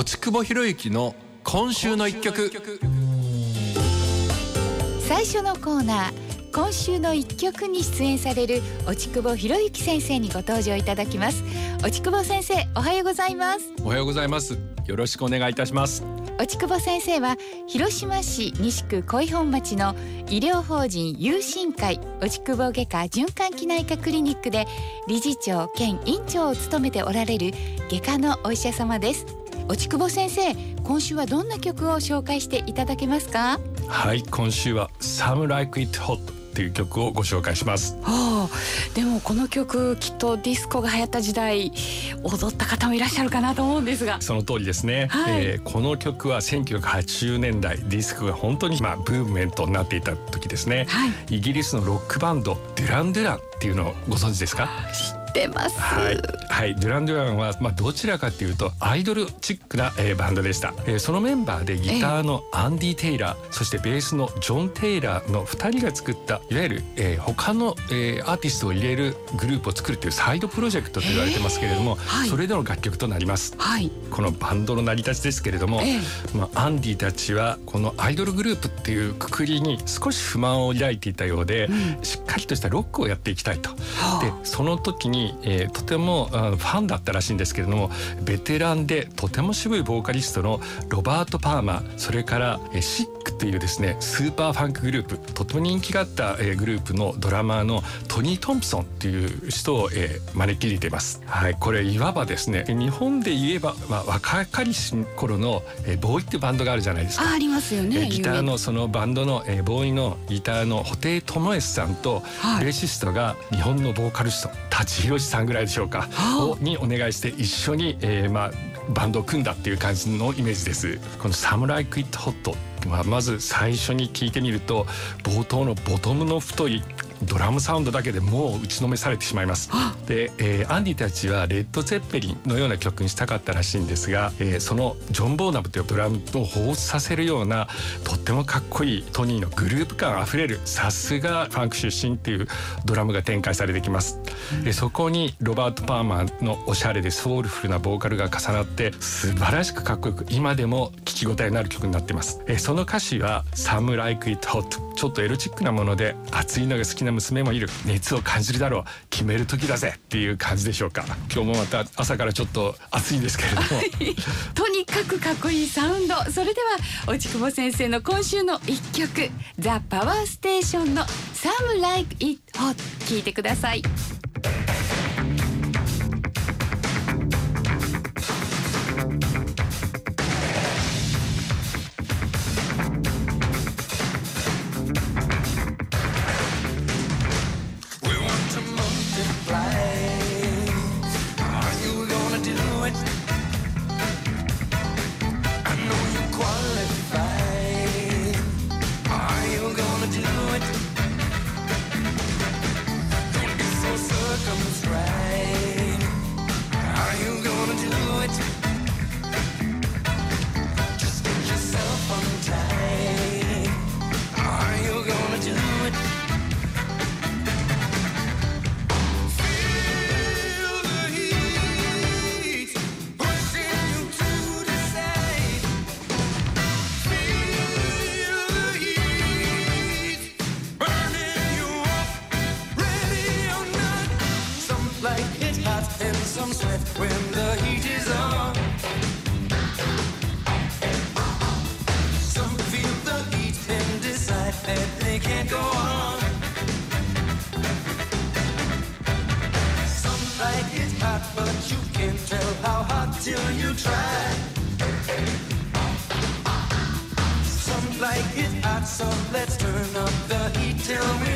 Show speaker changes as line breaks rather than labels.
落久保博之の今週の一曲。
最初のコーナー、今週の一曲に出演される落久保博之先生にご登場いただきます。落久保先生、おはようございます。
おはようございます。よろしくお願いいたします。
落久保先生は広島市西区小井本町の医療法人友進会落久保外科循環器内科クリニックで理事長兼院長を務めておられる外科のお医者様です。落久保先生、今週はどんな曲を紹介していただけますか？
はい、今週は Some Like It Hot っていう曲をご紹介します。
でもこの曲、きっとディスコが流行った時代踊った方もいらっしゃるかなと思うんですが。
その通りですね、この曲は1980年代ディスコが本当にブームメントになっていた時ですね、イギリスのロックバンドデュラン・デュランっていうのをご存知ですか？
知ってます。
はい、デュラン・デュランは、どちらかというとアイドルチックな、バンドでした。そのメンバーでギターのアンディ・テイラー、そしてベースのジョン・テイラーの2人が作ったいわゆる、他の、アーティストを入れるグループを作るというサイドプロジェクトと言われてますけれども、それでの楽曲となります。このバンドの成り立ちですけれども、アンディたちはこのアイドルグループっていうくくりに少し不満を抱いていたようで、しっかりとしたロックをやっていきたいと。でその時にとてもファンだったらしいんですけれども、ベテランでとても渋いボーカリストのロバート・パーマー、それからシックというですねスーパーファンクグループ、とても人気があったグループのドラマーのトニー・トンプソンという人を招き入れています。これいわばですね、日本で言えば、若かりし頃のボーイってバンドがあるじゃないですか。
ありますよね。
ギターのそのバンドのボーイのギターの布袋寅泰さんと、ベーシストが日本のボーカリスト舘ひろしさんぐらいでしょうか、にお願いして一緒に、バンドを組んだっていう感じのイメージです。この Some Like It Hot はまず最初に聞いてみると、冒頭のボトムの太いドラムサウンドだけでもう打ちのめされてしまいます。で、アンディたちはレッド・ゼッペリンのような曲にしたかったらしいんですが、そのジョン・ボーナムというドラムを彷彿させるようなとってもかっこいいトニーのグループ感あふれる、さすがファンク出身っていうドラムが展開されてきます。そこにロバート・パーマーのおしゃれでソウルフルなボーカルが重なって素晴らしくかっこよく、今でも聴き応えのある曲になっています。その歌詞は Some Like It Hot、 ちょっとエロチックなもので、暑いのが好きな娘もいる、熱を感じるだろう、決める時だぜっていう感じでしょうか。今日もまた朝からちょっと暑いんですけれども
とにかくかっこいいサウンド。それでは落久保先生の今週の一曲、ザ・パワーステーションの Some Like It Hot 聴いてください。
Some sweat when the heat is on. Some feel the heat and decide that they can't go on. Some like it hot, but you can't tell how hot till you try. Some like it hot, so let's turn up the heat till we